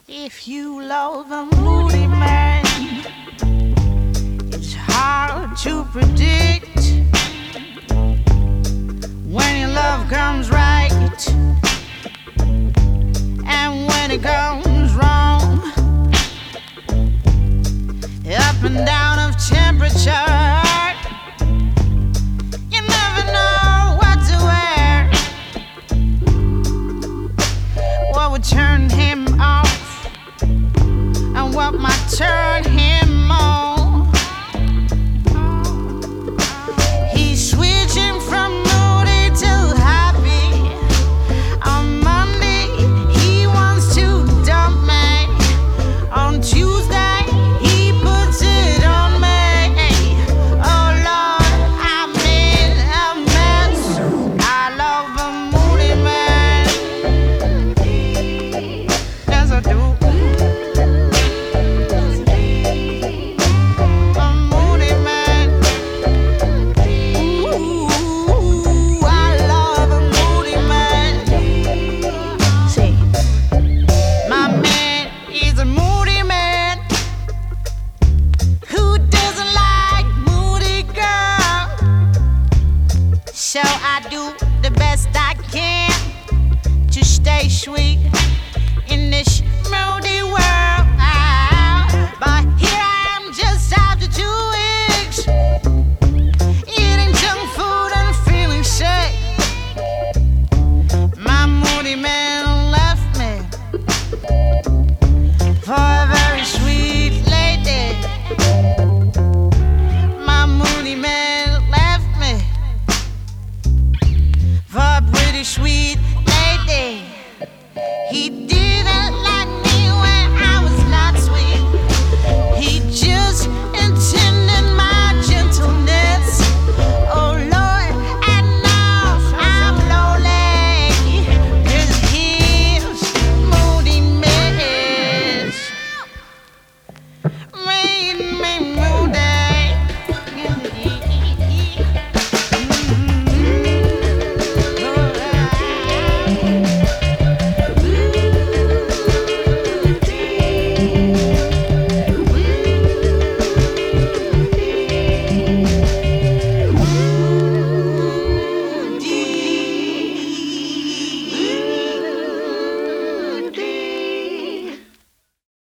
If you love a moody man, it's hard to predict when your love comes right and when it goes wrong. Up and down of temperature, you never know what to wear. What would turn him off and what might turn him on. He's switching from moody to happy. On Monday he wants to dump me. On Tuesday he puts it on me. Oh Lord, I'm in a mess. I love a moody man. Yes I do. So I do the best I can to stay sweet in this moody world. But here I am just after 2 weeks, eating junk food and feeling sick. My moody man left me for a very sweet lady. My moody man left me for a pretty sweet lady. He did.